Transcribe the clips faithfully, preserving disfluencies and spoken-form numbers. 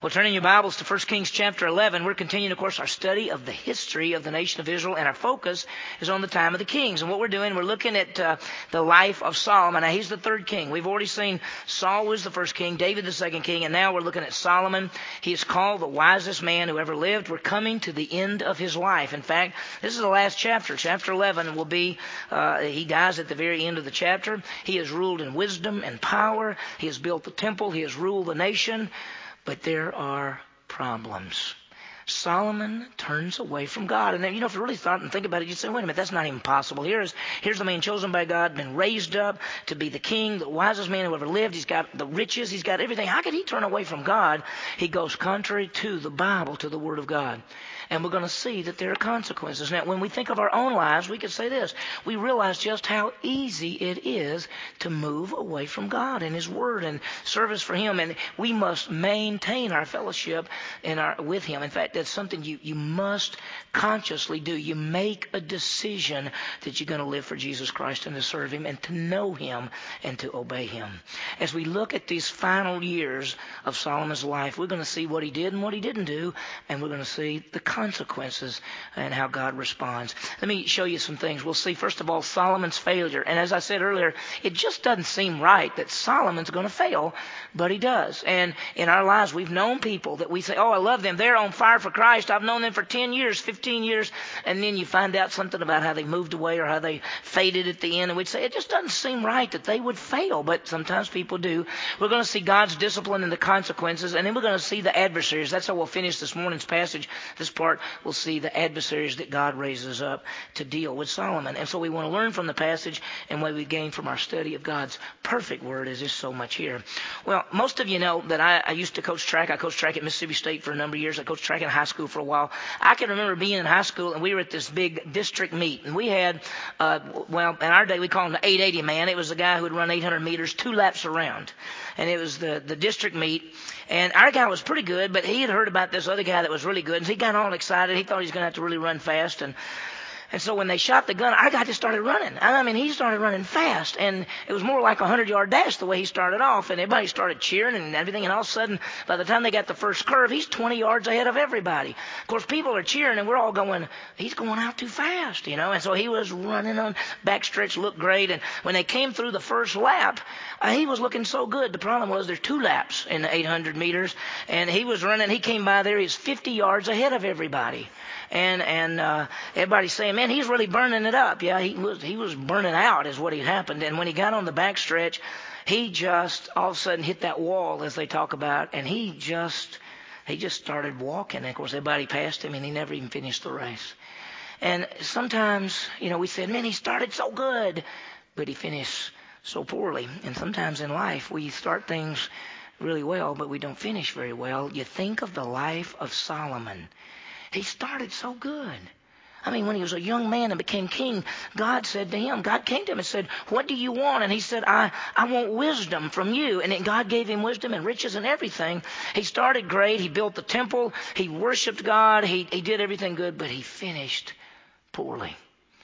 Well, turning your Bibles to First Kings chapter eleven, we're continuing, of course, our study of the history of the nation of Israel, and our focus is on the time of the kings. And what we're doing, we're looking at uh, the life of Solomon. Now, he's the third king. We've already seen Saul was the first king, David the second king, and now we're looking at Solomon. He is called the wisest man who ever lived. We're coming to the end of his life. In fact, this is the last chapter. Chapter eleven will be, uh, he dies at the very end of the chapter. He has ruled in wisdom and power. He has built the temple. He has ruled the nation. But there are problems. Solomon turns away from God. And then, you know, if you really thought and think about it, you'd say, wait a minute, that's not even possible. Here's, here's the man chosen by God, been raised up to be the king, the wisest man who ever lived. He's got the riches. He's got everything. How could he turn away from God? He goes contrary to the Bible, to the Word of God. And we're going to see that there are consequences. Now, when we think of our own lives, we could say this. We realize just how easy it is to move away from God and His Word and service for Him. And we must maintain our fellowship in our, with Him. In fact, that's something you, you must consciously do. You make a decision that you're going to live for Jesus Christ and to serve Him and to know Him and to obey Him. As we look at these final years of Solomon's life, we're going to see what he did and what he didn't do. And we're going to see the consequences and how God responds. Let me show you some things. We'll see, first of all, Solomon's failure. And as I said earlier, it just doesn't seem right that Solomon's going to fail, but he does. And in our lives, we've known people that we say, oh, I love them. They're on fire for Christ. I've known them for ten years, fifteen years. And then you find out something about how they moved away or how they faded at the end. And we'd say, it just doesn't seem right that they would fail. But sometimes people do. We're going to see God's discipline and the consequences. And then we're going to see the adversaries. That's how we'll finish this morning's passage. This part we'll see the adversaries that God raises up to deal with Solomon. And so we want to learn from the passage, and what we gain from our study of God's perfect word is just so much here. Well, most of you know that I, I used to coach track. I coached track at Mississippi State for a number of years. I coached track in high school for a while. I can remember being in high school, and we were at this big district meet. And we had, uh, well, in our day, we called him the eight eighty man. It was a guy who would run eight hundred meters, two laps around. And it was the, the district meet. And our guy was pretty good, but he had heard about this other guy that was really good. And he got all excited. He thought he was going to have to really run fast. And and so when they shot the gun, our guy just started running. I mean, he started running fast. And it was more like a hundred-yard dash the way he started off. And everybody started cheering and everything. And all of a sudden, by the time they got the first curve, he's twenty yards ahead of everybody. Of course, people are cheering, and we're all going, he's going out too fast, you know. And so he was running on backstretch, looked great. And when they came through the first lap, uh, he was looking so good. The problem was there's two laps in the eight hundred meters. And he was running. He came by there. He was fifty yards ahead of everybody. And and uh, everybody's saying, man, he's really burning it up. Yeah, he was he was burning out is what had happened. And when he got on the backstretch, he just all of a sudden hit that wall, as they talk about, and he just he just started walking. And of course, everybody passed him, and he never even finished the race. And sometimes, you know, we said, man, he started so good, but he finished so poorly. And sometimes in life, we start things really well, but we don't finish very well. You think of the life of Solomon. He started so good. I mean, when he was a young man and became king, God said to him, God came to him and said, what do you want? And he said, I, I want wisdom from you. And then God gave him wisdom and riches and everything. He started great. He built the temple. He worshiped God. He, he did everything good, but he finished poorly.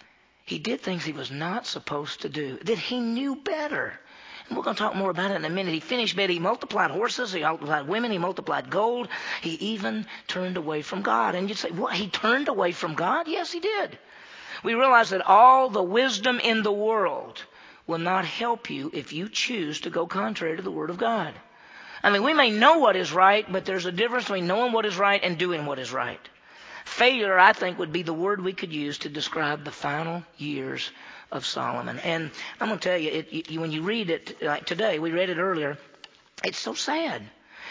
He did things he was not supposed to do, that he knew better. And we're going to talk more about it in a minute. He finished bad. He multiplied horses. He multiplied women. He multiplied gold. He even turned away from God. And you'd say, what? He turned away from God? Yes, he did. We realize that all the wisdom in the world will not help you if you choose to go contrary to the Word of God. I mean, we may know what is right, but there's a difference between knowing what is right and doing what is right. Failure, I think, would be the word we could use to describe the final years of Solomon. And I'm going to tell you, it, you, when you read it, like today, we read it earlier, it's so sad.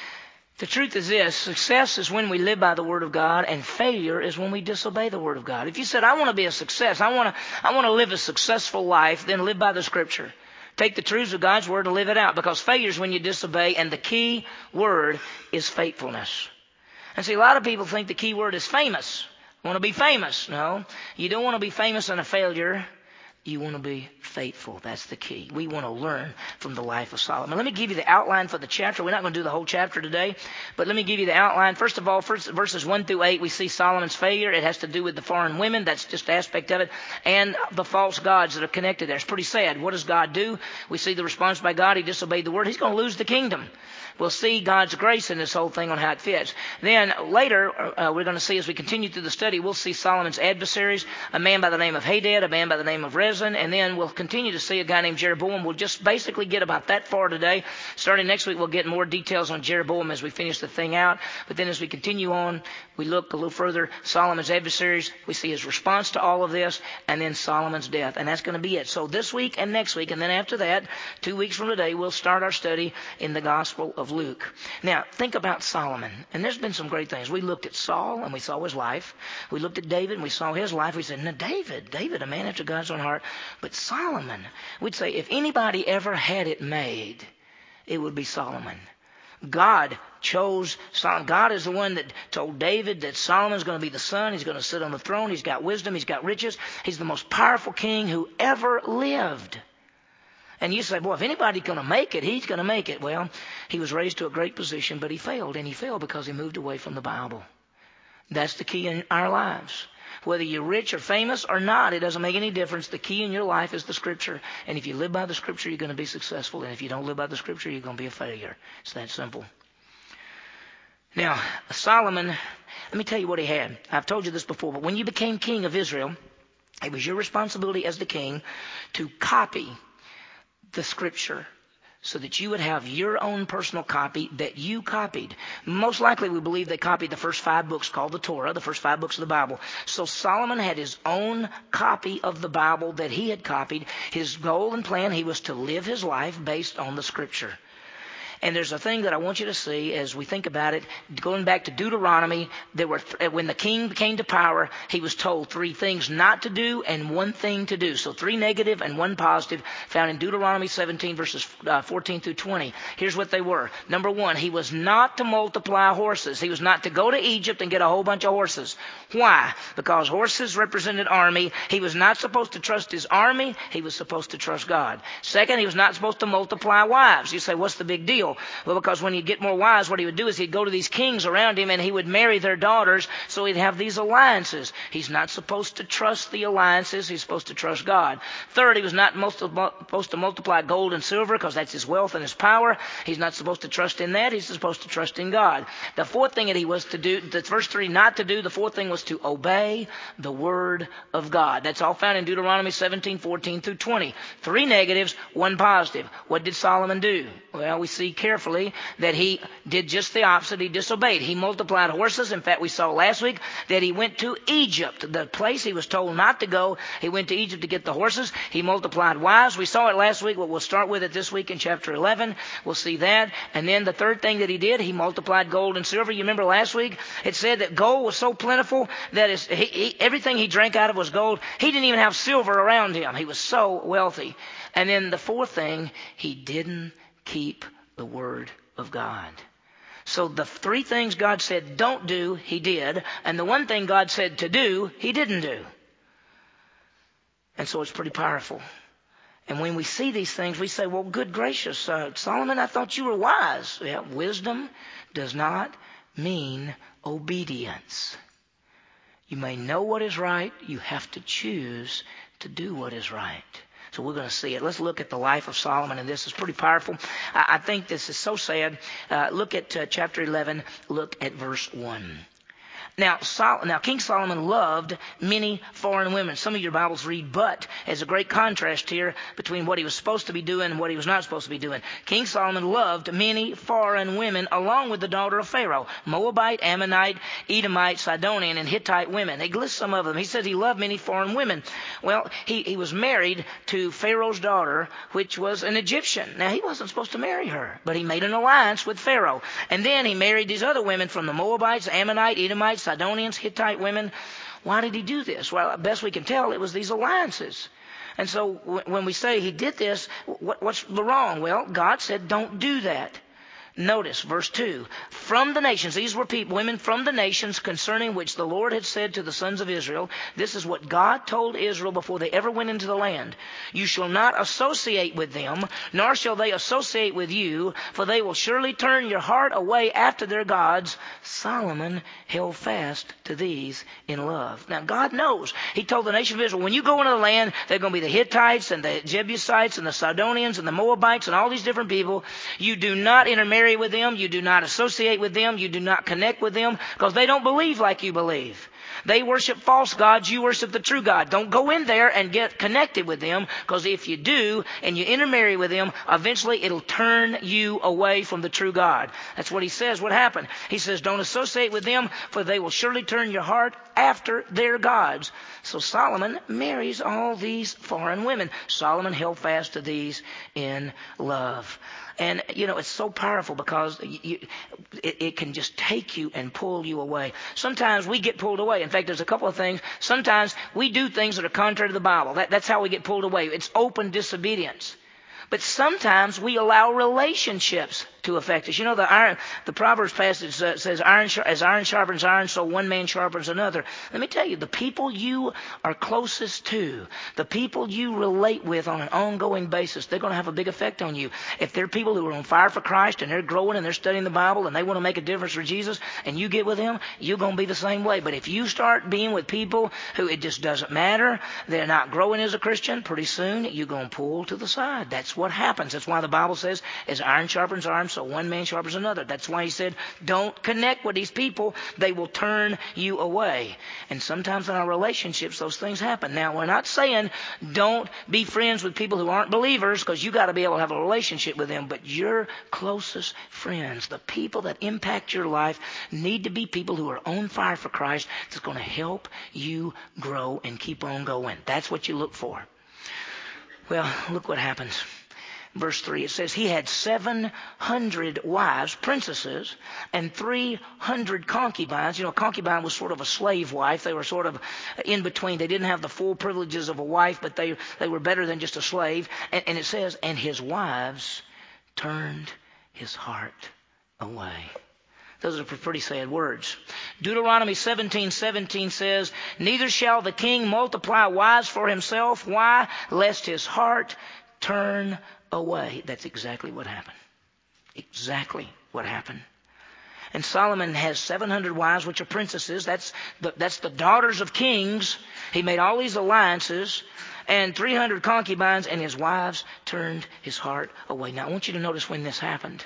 The truth is this: success is when we live by the Word of God, and failure is when we disobey the Word of God. If you said, I want to be a success, I want to, I want to live a successful life, then live by the Scripture. Take the truths of God's Word and live it out, because failure is when you disobey, and the key word is faithfulness. And see, a lot of people think the key word is famous. Want to be famous. No, you don't want to be famous in a failure. You want to be faithful. That's the key. We want to learn from the life of Solomon. Let me give you the outline for the chapter. We're not going to do the whole chapter today, but let me give you the outline. First of all, first, verses one through eight, we see Solomon's failure. It has to do with the foreign women. That's just an aspect of it. And the false gods that are connected there. It's pretty sad. What does God do? We see the response by God. He disobeyed the word. He's going to lose the kingdom. We'll see God's grace in this whole thing on how it fits. Then later, uh, we're going to see as we continue through the study, we'll see Solomon's adversaries, a man by the name of Hadad, a man by the name of Rezin, and then we'll continue to see a guy named Jeroboam. We'll just basically get about that far today. Starting next week, we'll get more details on Jeroboam as we finish the thing out. But then as we continue on, we look a little further, Solomon's adversaries, we see his response to all of this, and then Solomon's death. And that's going to be it. So this week and next week, and then after that, two weeks from today, we'll start our study in the Gospel of Luke. Now, think about Solomon. And there's been some great things. We looked at Saul, and we saw his life. We looked at David, and we saw his life. We said, no, David, David, a man after God's own heart. But Solomon, we'd say, if anybody ever had it made, it would be Solomon. God chose Solomon. God is the one that told David that Solomon's going to be the son. He's going to sit on the throne. He's got wisdom. He's got riches. He's the most powerful king who ever lived. And you say, boy, if anybody's going to make it, he's going to make it. Well, he was raised to a great position, but he failed. And he failed because he moved away from the Bible. That's the key in our lives. Whether you're rich or famous or not, it doesn't make any difference. The key in your life is the Scripture. And if you live by the Scripture, you're going to be successful. And if you don't live by the Scripture, you're going to be a failure. It's that simple. Now, Solomon, let me tell you what he had. I've told you this before, but when you became king of Israel, it was your responsibility as the king to copy the Scripture so that you would have your own personal copy that you copied. Most likely we believe they copied the first five books called the Torah, the first five books of the Bible. So Solomon had his own copy of the Bible that he had copied. His goal and plan, he was to live his life based on the Scripture. And there's a thing that I want you to see as we think about it. Going back to Deuteronomy, there were th- when the king came to power, he was told three things not to do and one thing to do. So three negative and one positive found in Deuteronomy seventeen, verses uh, fourteen through twenty. Here's what they were. Number one, he was not to multiply horses. He was not to go to Egypt and get a whole bunch of horses. Why? Because horses represented army. He was not supposed to trust his army. He was supposed to trust God. Second, he was not supposed to multiply wives. You say, what's the big deal? Well, because when he'd get more wives, what he would do is he'd go to these kings around him and he would marry their daughters, so he'd have these alliances. He's not supposed to trust the alliances. He's supposed to trust God. Third, he was not supposed to multiply gold and silver because that's his wealth and his power. He's not supposed to trust in that. He's supposed to trust in God. The fourth thing that he was to do, the first three not to do, the fourth thing was to obey the word of God. That's all found in Deuteronomy seventeen, fourteen through twenty. Three negatives, one positive. What did Solomon do? Well, we see carefully that he did just the opposite. He disobeyed. He multiplied horses. In fact, we saw last week that he went to Egypt, the place he was told not to go. He went to Egypt to get the horses. He multiplied wives. We saw it last week, but we'll start with it this week in chapter eleven. We'll see that. And then the third thing that he did, he multiplied gold and silver. You remember last week it said that gold was so plentiful that his, he, he, everything he drank out of was gold. He didn't even have silver around him. He was so wealthy. And then the fourth thing, he didn't keep the word of God. So the three things God said don't do, he did. And the one thing God said to do, he didn't do. And so it's pretty powerful. And when we see these things, we say, well, good gracious, uh, Solomon, I thought you were wise. Yeah, wisdom does not mean obedience. You may know what is right. You have to choose to do what is right. So we're going to see it. Let's look at the life of Solomon, and this is pretty powerful. I, I think this is so sad. Uh, look at uh, chapter eleven. Look at verse one. Now, Sol- now, King Solomon loved many foreign women. Some of your Bibles read but, as a great contrast here between what he was supposed to be doing and what he was not supposed to be doing. King Solomon loved many foreign women along with the daughter of Pharaoh, Moabite, Ammonite, Edomite, Sidonian, and Hittite women. He lists some of them. He says he loved many foreign women. Well, he, he was married to Pharaoh's daughter, which was an Egyptian. Now, he wasn't supposed to marry her, but he made an alliance with Pharaoh. And then he married these other women from the Moabites, Ammonite, Edomite, Sidonians, Hittite women. Why did he do this? Well, best we can tell, it was these alliances. And so when we say he did this, what's the wrong? Well, God said don't do that. Notice verse two. From the nations, these were people, women from the nations concerning which the Lord had said to the sons of Israel, this is what God told Israel before they ever went into the land. You shall not associate with them, nor shall they associate with you, for they will surely turn your heart away after their gods. Solomon held fast to these in love. Now God knows. He told the nation of Israel, when you go into the land, they're going to be the Hittites and the Jebusites and the Sidonians and the Moabites and all these different people. You do not intermarry with them. You do not associate with them. You do not connect with them because they don't believe like you believe. They worship false gods. You worship the true God. Don't go in there and get connected with them, because if you do and you intermarry with them, eventually it'll turn you away from the true God. That's what he says. What happened? He says, don't associate with them, for they will surely turn your heart after their gods. So Solomon marries all these foreign women. Solomon held fast to these in love. And, you know, it's so powerful because you, it, it can just take you and pull you away. Sometimes we get pulled away. In fact, there's a couple of things. Sometimes we do things that are contrary to the Bible. That, that's how we get pulled away. It's open disobedience. But sometimes we allow relationships to affect us. You know, the iron, the Proverbs passage uh, says, iron, as iron sharpens iron, so one man sharpens another. Let me tell you, the people you are closest to, the people you relate with on an ongoing basis, they're going to have a big effect on you. If they're people who are on fire for Christ and they're growing and they're studying the Bible and they want to make a difference for Jesus, and you get with them, you're going to be the same way. But if you start being with people who it just doesn't matter, they're not growing as a Christian, pretty soon you're going to pull to the side. That's what happens. That's why the Bible says, as iron sharpens iron, so one man sharpens another. That's why he said, don't connect with these people. They will turn you away. And sometimes in our relationships, those things happen. Now, we're not saying don't be friends with people who aren't believers, because you got to be able to have a relationship with them. But your closest friends, the people that impact your life, need to be people who are on fire for Christ. That's going to help you grow and keep on going. That's what you look for. Well, look what happens. Verse three, it says, he had seven hundred wives, princesses, and three hundred concubines. You know, a concubine was sort of a slave wife. They were sort of in between. They didn't have the full privileges of a wife, but they, they were better than just a slave. And, and it says, and his wives turned his heart away. Those are pretty sad words. Deuteronomy seventeen seventeen says, neither shall the king multiply wives for himself. Why? Lest his heart turn away. That's exactly what happened. Exactly what happened. And Solomon has seven hundred wives, which are princesses. That's the, that's the daughters of kings. He made all these alliances, and three hundred concubines, and his wives turned his heart away. Now, I want you to notice when this happened.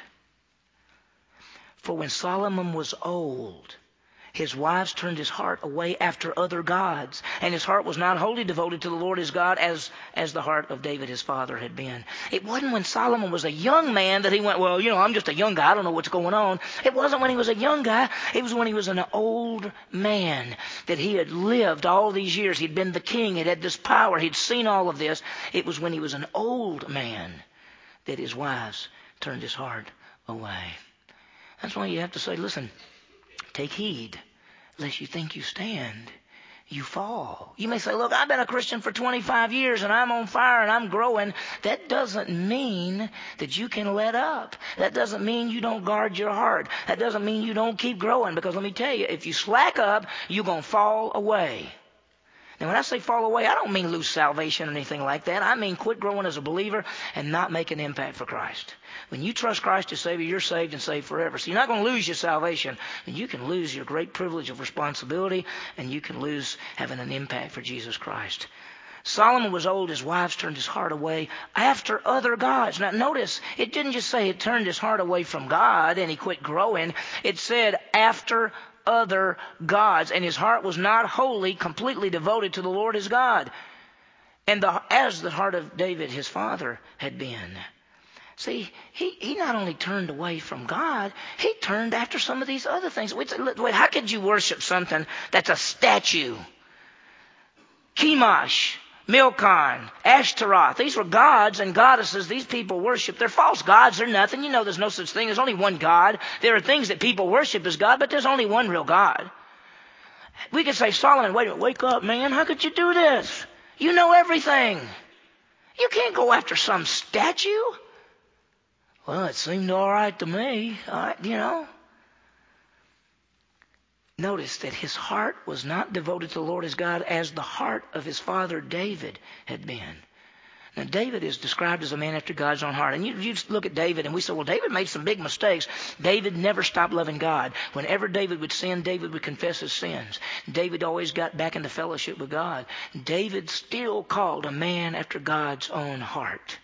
For when Solomon was old, his wives turned his heart away after other gods, and his heart was not wholly devoted to the Lord his God as, as the heart of David his father had been. It wasn't when Solomon was a young man that he went, well, you know, I'm just a young guy, I don't know what's going on. It wasn't when he was a young guy. It was when he was an old man that he had lived all these years. He'd been the king. He'd had this power. He'd seen all of this. It was when he was an old man that his wives turned his heart away. That's why you have to say, listen, take heed, lest you think you stand, you fall. You may say, look, I've been a Christian for twenty-five years and I'm on fire and I'm growing. That doesn't mean that you can let up. That doesn't mean you don't guard your heart. That doesn't mean you don't keep growing, because let me tell you, if you slack up, you're going to fall away. Now, when I say fall away, I don't mean lose salvation or anything like that. I mean quit growing as a believer and not make an impact for Christ. When you trust Christ as Savior, you're saved and saved forever. So you're not going to lose your salvation, and you can lose your great privilege of responsibility, and you can lose having an impact for Jesus Christ. Solomon was old. His wives turned his heart away after other gods. Now, notice, it didn't just say it turned his heart away from God and he quit growing. It said after other gods, and his heart was not wholly, completely devoted to the Lord his God, and the, as the heart of David his father had been. See, he, he not only turned away from God, he turned after some of these other things. Wait, wait, how could you worship something that's a statue? Chemosh, Milcom, Ashtaroth. These were gods and goddesses these people worship. They're false gods. They're nothing. You know there's no such thing. There's only one God. There are things that people worship as God, but there's only one real God. We could say, Solomon, wait, wake up, man. How could you do this? You know everything. You can't go after some statue. Well, it seemed all right to me. All right, you know. Notice that his heart was not devoted to the Lord his God as the heart of his father David had been. Now, David is described as a man after God's own heart. And you, you look at David and we say, well, David made some big mistakes. David never stopped loving God. Whenever David would sin, David would confess his sins. David always got back into fellowship with God. David still called a man after God's own heart.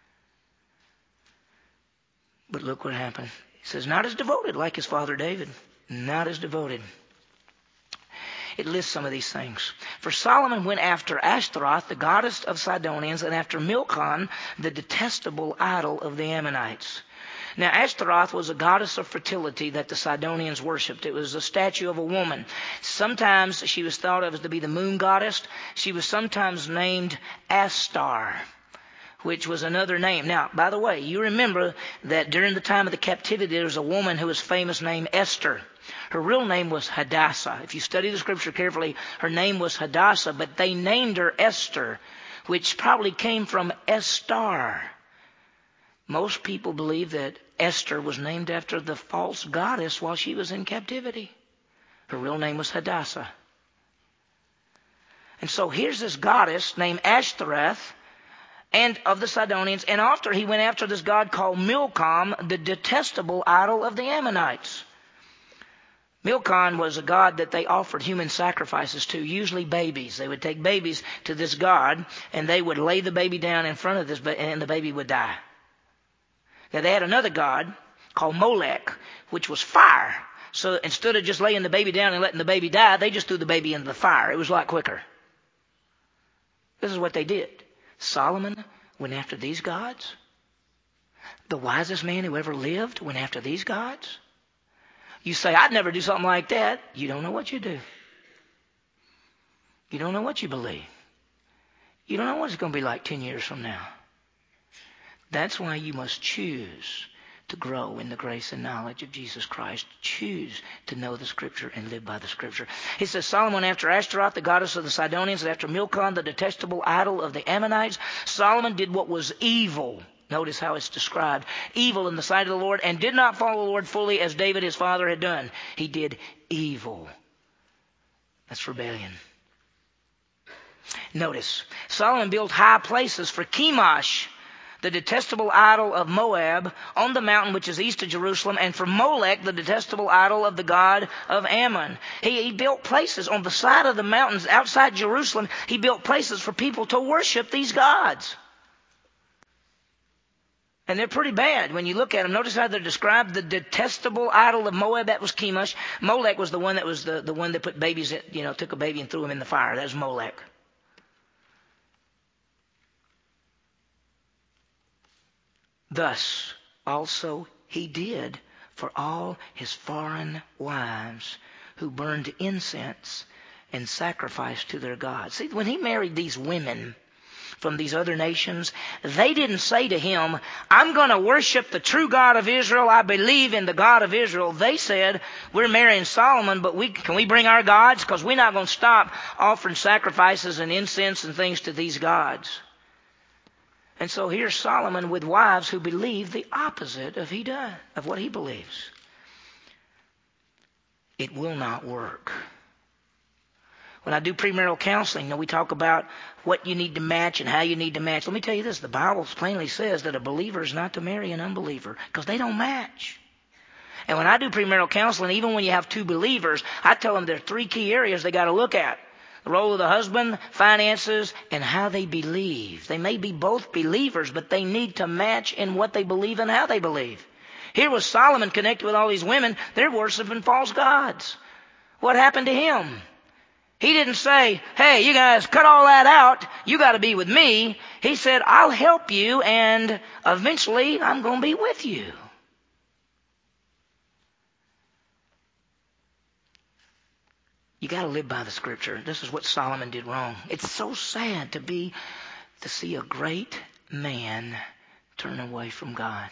But look what happened. He says, not as devoted like his father David. Not as devoted. It lists some of these things. For Solomon went after Ashtaroth, the goddess of Sidonians, and after Milcom, the detestable idol of the Ammonites. Now, Ashtaroth was a goddess of fertility that the Sidonians worshipped. It was a statue of a woman. Sometimes she was thought of as to be the moon goddess. She was sometimes named Astar, which was another name. Now, by the way, you remember that during the time of the captivity, there was a woman who was famous named Esther. Her real name was Hadassah. If you study the scripture carefully, her name was Hadassah, but they named her Esther, which probably came from Estar. Most people believe that Esther was named after the false goddess while she was in captivity. Her real name was Hadassah. And so here's this goddess named Ashtoreth, and of the Sidonians, and after he went after this god called Milcom, the detestable idol of the Ammonites. Milcom was a god that they offered human sacrifices to, usually babies. They would take babies to this god, and they would lay the baby down in front of this, and the baby would die. Now, they had another god called Molech, which was fire. So instead of just laying the baby down and letting the baby die, they just threw the baby into the fire. It was a lot quicker. This is what they did. Solomon went after these gods. The wisest man who ever lived went after these gods. You say, I'd never do something like that. You don't know what you do. You don't know what you believe. You don't know what it's going to be like ten years from now. That's why you must choose to grow in the grace and knowledge of Jesus Christ. Choose to know the Scripture and live by the Scripture. He says, Solomon after Ashtaroth, the goddess of the Sidonians, and after Milcom, the detestable idol of the Ammonites. Solomon did what was evil. Notice how it's described. Evil in the sight of the Lord, and did not follow the Lord fully as David his father had done. He did evil. That's rebellion. Notice, Solomon built high places for Chemosh, the detestable idol of Moab, on the mountain which is east of Jerusalem, and for Molech, the detestable idol of the god of Ammon. He, he built places on the side of the mountains outside Jerusalem. He built places for people to worship these gods. And they're pretty bad when you look at them. Notice how they're described. The detestable idol of Moab, that was Chemosh. Molech was the one that was the, the one that put babies, in, you know, took a baby and threw him in the fire. That was Molech. Thus also he did for all his foreign wives who burned incense and sacrificed to their gods. See, when he married these women from these other nations, they didn't say to him, I'm going to worship the true God of Israel. I believe in the God of Israel. They said, we're marrying Solomon, but we can we bring our gods? Because we're not going to stop offering sacrifices and incense and things to these gods. And so here's Solomon with wives who believe the opposite of he does, of what he believes. It will not work. When I do premarital counseling, you know, we talk about what you need to match and how you need to match. Let me tell you this. The Bible plainly says that a believer is not to marry an unbeliever because they don't match. And when I do premarital counseling, even when you have two believers, I tell them there are three key areas they got to look at. The role of the husband, finances, and how they believe. They may be both believers, but they need to match in what they believe and how they believe. Here was Solomon connected with all these women. They're worshiping false gods. What happened to him? He didn't say, hey, you guys cut all that out. You got to be with me. He said, I'll help you, and eventually I'm going to be with you. You got to live by the Scripture. This is what Solomon did wrong. It's so sad to be, to see a great man turn away from God.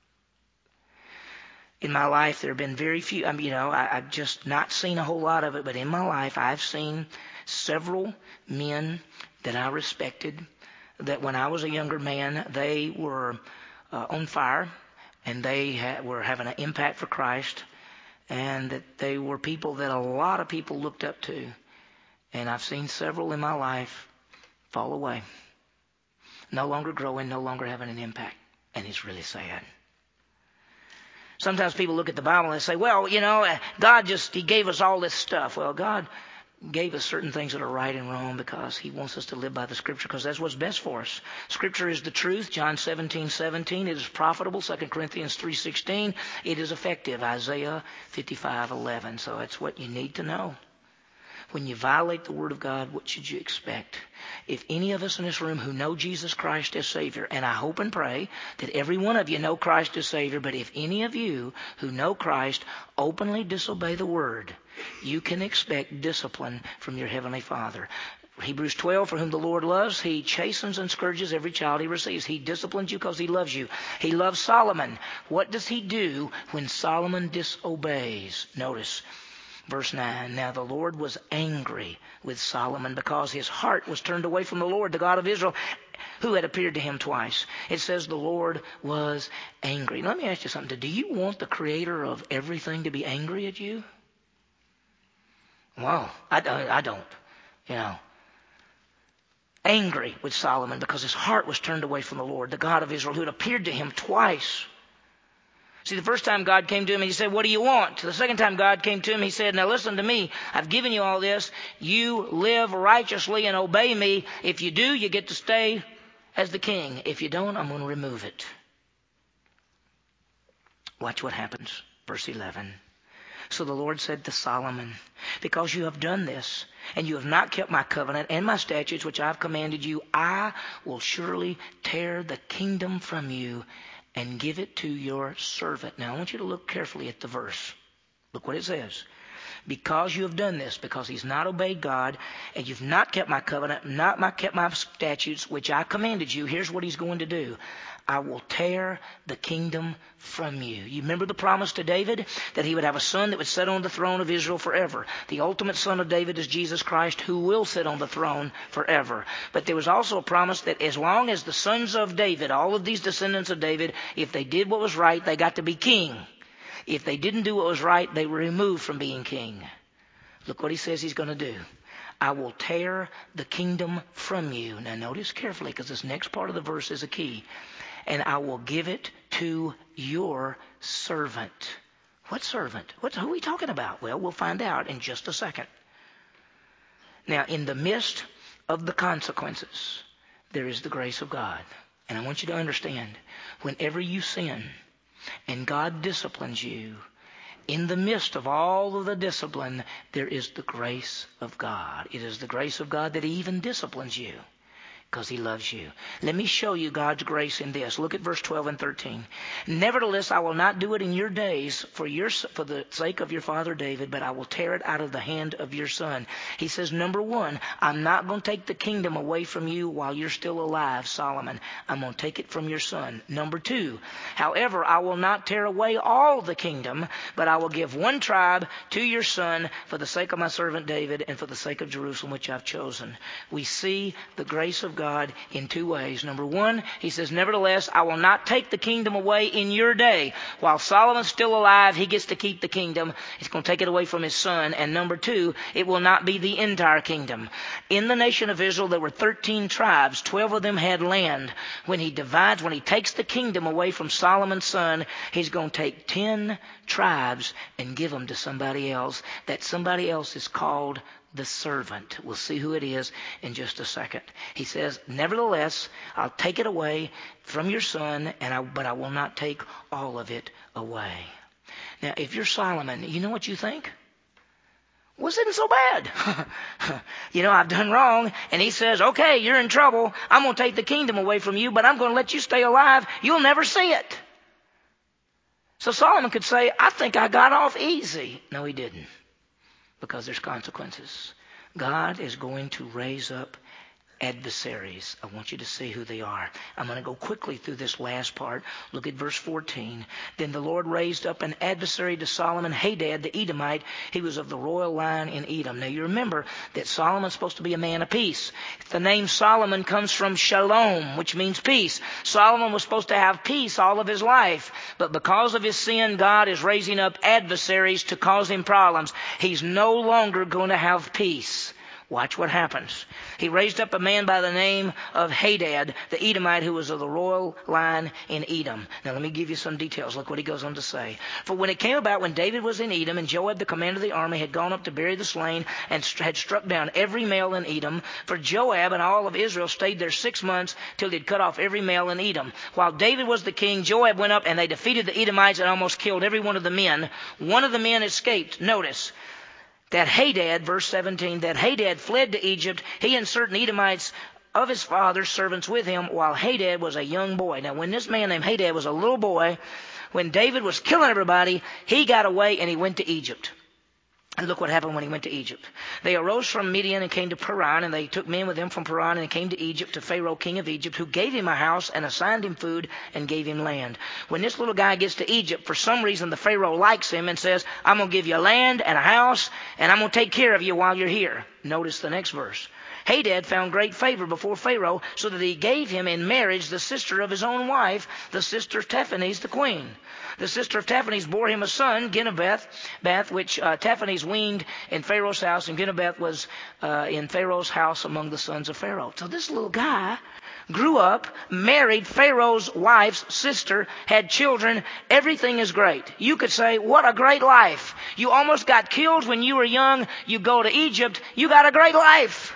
In my life, there have been very few, I mean, you know, I, I've just not seen a whole lot of it, but in my life, I've seen several men that I respected, that when I was a younger man, they were uh, on fire, and they ha- were having an impact for Christ, and that they were people that a lot of people looked up to. And I've seen several in my life fall away, no longer growing, no longer having an impact, and it's really sad. Sometimes people look at the Bible and they say, well, you know, God just, He gave us all this stuff. Well, God gave us certain things that are right and wrong because He wants us to live by the Scripture, because that's what's best for us. Scripture is the truth. John seventeen seventeen. It is profitable. Second Corinthians three sixteen. It is effective. Isaiah fifty-five eleven. So that's what you need to know. When you violate the Word of God, what should you expect? If any of us in this room who know Jesus Christ as Savior, and I hope and pray that every one of you know Christ as Savior, but if any of you who know Christ openly disobey the Word, you can expect discipline from your Heavenly Father. Hebrews twelve, for whom the Lord loves, He chastens and scourges every child He receives. He disciplines you because He loves you. He loves Solomon. What does He do when Solomon disobeys? Notice verse nine, now the Lord was angry with Solomon because his heart was turned away from the Lord, the God of Israel, who had appeared to him twice. It says the Lord was angry. Let me ask you something. Do you want the Creator of everything to be angry at you? Well, I, I don't. You know. Angry with Solomon because his heart was turned away from the Lord, the God of Israel, who had appeared to him twice. See, the first time God came to him and He said, what do you want? The second time God came to him, He said, now listen to me. I've given you all this. You live righteously and obey me. If you do, you get to stay as the king. If you don't, I'm going to remove it. Watch what happens. Verse eleven. So the Lord said to Solomon, because you have done this, and you have not kept my covenant and my statutes which I have commanded you, I will surely tear the kingdom from you and give it to your servant. Now I want you to look carefully at the verse. Look what it says. Because you have done this, because he's not obeyed God, and you've not kept my covenant, not my, kept my statutes, which I commanded you, here's what He's going to do. I will tear the kingdom from you. You remember the promise to David that he would have a son that would sit on the throne of Israel forever. The ultimate son of David is Jesus Christ, who will sit on the throne forever. But there was also a promise that as long as the sons of David, all of these descendants of David, if they did what was right, they got to be king. If they didn't do what was right, they were removed from being king. Look what He says He's going to do. I will tear the kingdom from you. Now notice carefully, because this next part of the verse is a key. And I will give it to your servant. What servant? What, who are we talking about? Well, we'll find out in just a second. Now, in the midst of the consequences, there is the grace of God. And I want you to understand, whenever you sin and God disciplines you, in the midst of all of the discipline, there is the grace of God. It is the grace of God that He even disciplines you, because He loves you. Let me show you God's grace in this. Look at verse twelve and thirteen. Nevertheless, I will not do it in your days for your for the sake of your father David, but I will tear it out of the hand of your son. He says, number one, I'm not going to take the kingdom away from you while you're still alive, Solomon. I'm going to take it from your son. Number two, however, I will not tear away all the kingdom, but I will give one tribe to your son for the sake of my servant David and for the sake of Jerusalem, which I've chosen. We see the grace of God in two ways. Number one, He says, nevertheless, I will not take the kingdom away in your day. While Solomon's still alive, he gets to keep the kingdom. He's going to take it away from his son. And number two, it will not be the entire kingdom. In the nation of Israel, there were thirteen tribes. Twelve of them had land. When he divides, when he takes the kingdom away from Solomon's son, He's going to take ten tribes and give them to somebody else. That somebody else is called the servant. We'll see who it is in just a second. He says, nevertheless, I'll take it away from your son, and I, but I will not take all of it away. Now, if you're Solomon, you know what you think? Well, this isn't so bad. You know, I've done wrong. And he says, okay, you're in trouble. I'm going to take the kingdom away from you, but I'm going to let you stay alive. You'll never see it. So Solomon could say, I think I got off easy. No, he didn't. Because there's consequences. God is going to raise up adversaries. I want you to see who they are. I'm going to go quickly through this last part. Look at verse fourteen. Then the Lord raised up an adversary to Solomon, Hadad the Edomite. He was of the royal line in Edom. Now you remember that Solomon's supposed to be a man of peace. The name Solomon comes from shalom, which means peace. Solomon was supposed to have peace all of his life. But because of his sin, God is raising up adversaries to cause him problems. He's no longer going to have peace. Watch what happens. He raised up a man by the name of Hadad, the Edomite, who was of the royal line in Edom. Now let me give you some details. Look what he goes on to say. For when it came about, when David was in Edom, and Joab, the commander of the army, had gone up to bury the slain, and had struck down every male in Edom, for Joab and all of Israel stayed there six months till he'd cut off every male in Edom. While David was the king, Joab went up, and they defeated the Edomites and almost killed every one of the men. One of the men escaped. Notice. That Hadad, verse seventeen, that Hadad fled to Egypt, he and certain Edomites of his father's servants with him, while Hadad was a young boy. Now, when this man named Hadad was a little boy, when David was killing everybody, he got away and he went to Egypt. And look what happened when he went to Egypt. They arose from Midian and came to Paran, and they took men with them from Paran and came to Egypt, to Pharaoh, king of Egypt, who gave him a house and assigned him food and gave him land. When this little guy gets to Egypt, for some reason the Pharaoh likes him and says, I'm going to give you land and a house, and I'm going to take care of you while you're here. Notice the next verse. Hadad found great favor before Pharaoh, so that he gave him in marriage the sister of his own wife, the sister of Taphanes, the queen. The sister of Taphanes bore him a son, Genubath, Bath, which uh, Taphanes weaned in Pharaoh's house, and Genubath was uh, in Pharaoh's house among the sons of Pharaoh. So this little guy grew up, married Pharaoh's wife's sister, had children. Everything is great. You could say, what a great life. You almost got killed when you were young. You go to Egypt. You got a great life.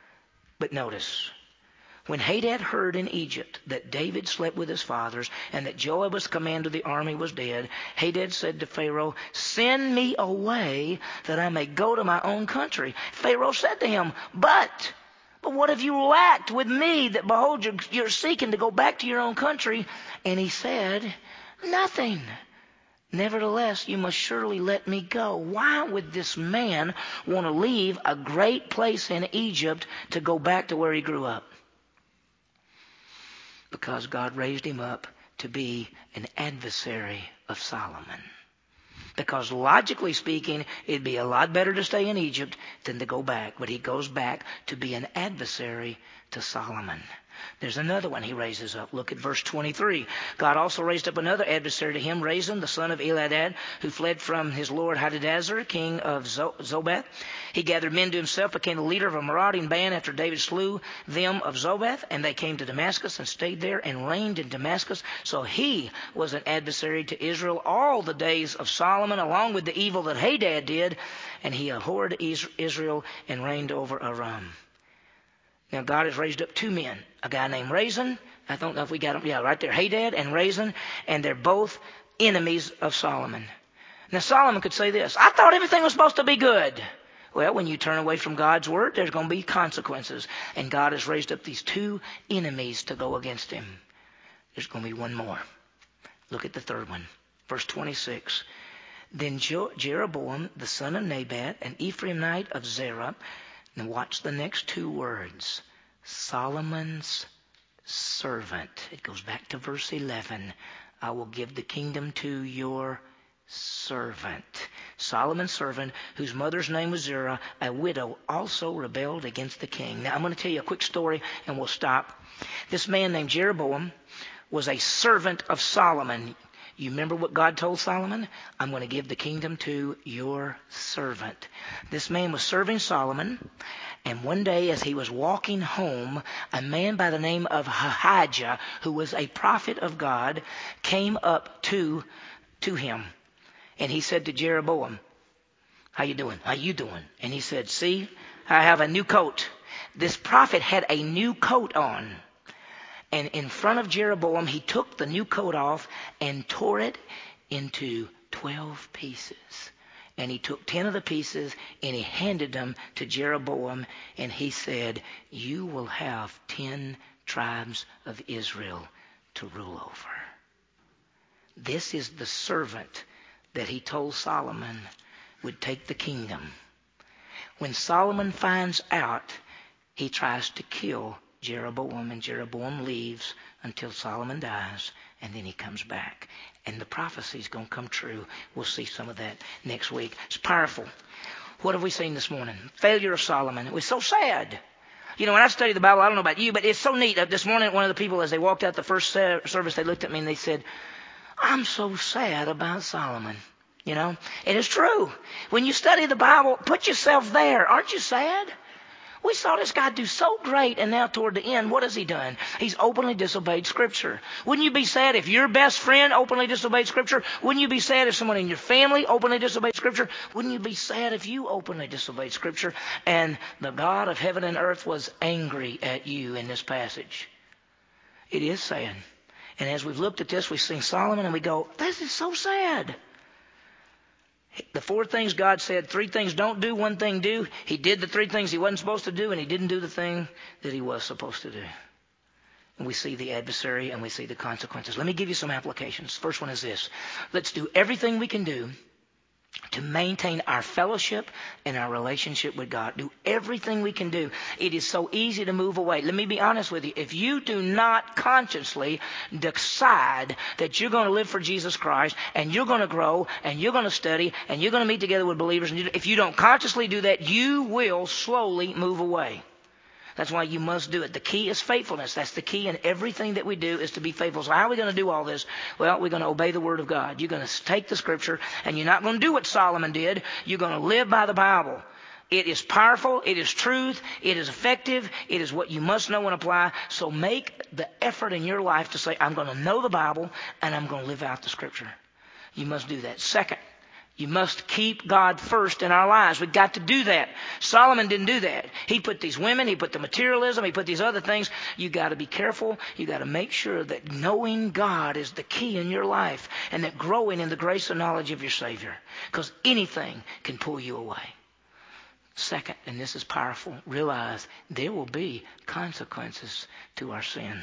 But notice, when Hadad heard in Egypt that David slept with his fathers and that Joab, was commander of the army, was dead, Hadad said to Pharaoh, send me away that I may go to my own country. Pharaoh said to him, but, but what have you lacked with me that, behold, you're, you're seeking to go back to your own country? And he said, nothing. Nevertheless, you must surely let me go. Why would this man want to leave a great place in Egypt to go back to where he grew up? Because God raised him up to be an adversary of Solomon. Because logically speaking, it'd be a lot better to stay in Egypt than to go back. But he goes back to be an adversary to Solomon. There's another one he raises up. Look at verse twenty-three. God also raised up another adversary to him, Rezin, the son of Eladad, who fled from his lord Hadadezer, king of Zobath. He gathered men to himself, became the leader of a marauding band after David slew them of Zobath, and they came to Damascus and stayed there and reigned in Damascus. So he was an adversary to Israel all the days of Solomon, along with the evil that Hadad did, and he abhorred Israel and reigned over Aram. Now, God has raised up two men, a guy named Rezin. I don't know if we got him. Yeah, right there. Hadad and Rezin. And they're both enemies of Solomon. Now, Solomon could say this, I thought everything was supposed to be good. Well, when you turn away from God's word, there's going to be consequences. And God has raised up these two enemies to go against him. There's going to be one more. Look at the third one. Verse twenty-six. Then Jeroboam, the son of Nebat, an Ephraimite of Zerah. Now watch the next two words. Solomon's servant. It goes back to verse eleven. I will give the kingdom to your servant. Solomon's servant, whose mother's name was Zerah, a widow, also rebelled against the king. Now I'm going to tell you a quick story and we'll stop. This man named Jeroboam was a servant of Solomon. You remember what God told Solomon? I'm going to give the kingdom to your servant. This man was serving Solomon, and one day as he was walking home, a man by the name of Ahijah, who was a prophet of God, came up to, to him. And he said to Jeroboam, how you doing? How you doing? And he said, see, I have a new coat. This prophet had a new coat on. And in front of Jeroboam, he took the new coat off and tore it into twelve pieces. And he took ten of the pieces and he handed them to Jeroboam. And he said, you will have ten tribes of Israel to rule over. This is the servant that he told Solomon would take the kingdom. When Solomon finds out he tries to kill Jeroboam, and Jeroboam leaves until Solomon dies, and then he comes back. And the prophecy is going to come true. We'll see some of that next week. It's powerful. What have we seen this morning? Failure of Solomon. It was so sad. You know, when I study the Bible, I don't know about you, but it's so neat. This morning, one of the people, as they walked out the first service, they looked at me and they said, I'm so sad about Solomon. You know, it is true. When you study the Bible, put yourself there. Aren't you sad? We saw this guy do so great, and now toward the end, what has he done? He's openly disobeyed Scripture. Wouldn't you be sad if your best friend openly disobeyed Scripture? Wouldn't you be sad if someone in your family openly disobeyed Scripture? Wouldn't you be sad if you openly disobeyed Scripture? And the God of heaven and earth was angry at you in this passage. It is sad. And as we've looked at this, we've seen Solomon, and we go, this is so sad. The four things God said, three things don't do, one thing do. He did the three things he wasn't supposed to do, and he didn't do the thing that he was supposed to do. And we see the adversary, and we see the consequences. Let me give you some applications. First one is this. Let's do everything we can do to maintain our fellowship and our relationship with God. Do everything we can do. It is so easy to move away. Let me be honest with you. If you do not consciously decide that you're going to live for Jesus Christ, and you're going to grow, and you're going to study, and you're going to meet together with believers, and if you don't consciously do that, you will slowly move away. That's why you must do it. The key is faithfulness. That's the key in everything that we do, is to be faithful. So how are we going to do all this? Well, we're going to obey the Word of God. You're going to take the Scripture, and you're not going to do what Solomon did. You're going to live by the Bible. It is powerful. It is truth. It is effective. It is what you must know and apply. So make the effort in your life to say, I'm going to know the Bible, and I'm going to live out the Scripture. You must do that. Second, you must keep God first in our lives. We've got to do that. Solomon didn't do that. He put these women, he put the materialism, he put these other things. You've got to be careful. You've got to make sure that knowing God is the key in your life, and that growing in the grace and knowledge of your Savior. Because anything can pull you away. Second, and this is powerful, realize there will be consequences to our sin.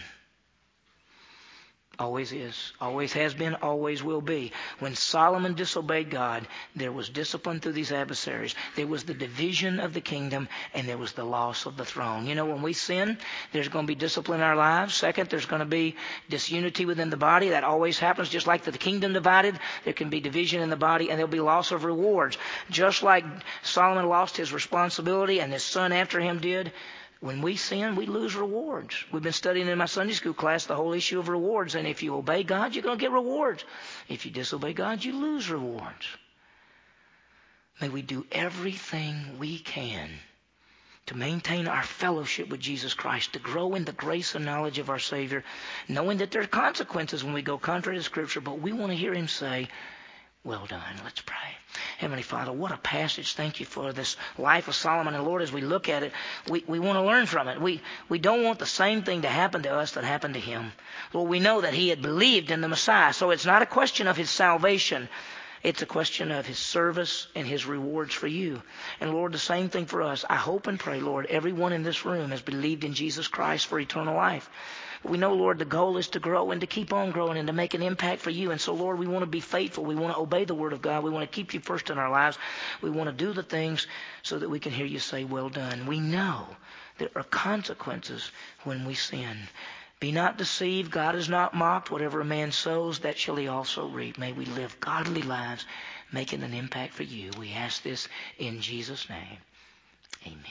Always is. Always has been. Always will be. When Solomon disobeyed God, there was discipline through these adversaries. There was the division of the kingdom, and there was the loss of the throne. You know, when we sin, there's going to be discipline in our lives. Second, there's going to be disunity within the body. That always happens. Just like the kingdom divided, there can be division in the body, and there'll be loss of rewards. Just like Solomon lost his responsibility, and his son after him did. When we sin, we lose rewards. We've been studying in my Sunday school class the whole issue of rewards. And if you obey God, you're going to get rewards. If you disobey God, you lose rewards. May we do everything we can to maintain our fellowship with Jesus Christ, to grow in the grace and knowledge of our Savior, knowing that there are consequences when we go contrary to Scripture. But we want to hear Him say, well done. Let's pray. Heavenly Father, what a passage. Thank you for this life of Solomon. And Lord, as we look at it, we, we want to learn from it. We, we don't want the same thing to happen to us that happened to him. Lord, we know that he had believed in the Messiah. So it's not a question of his salvation. It's a question of his service and his rewards for you. And Lord, the same thing for us. I hope and pray, Lord, everyone in this room has believed in Jesus Christ for eternal life. We know, Lord, the goal is to grow and to keep on growing and to make an impact for you. And so, Lord, we want to be faithful. We want to obey the Word of God. We want to keep you first in our lives. We want to do the things so that we can hear you say, well done. We know there are consequences when we sin. Be not deceived. God is not mocked. Whatever a man sows, that shall he also reap. May we live godly lives, making an impact for you. We ask this in Jesus' name. Amen.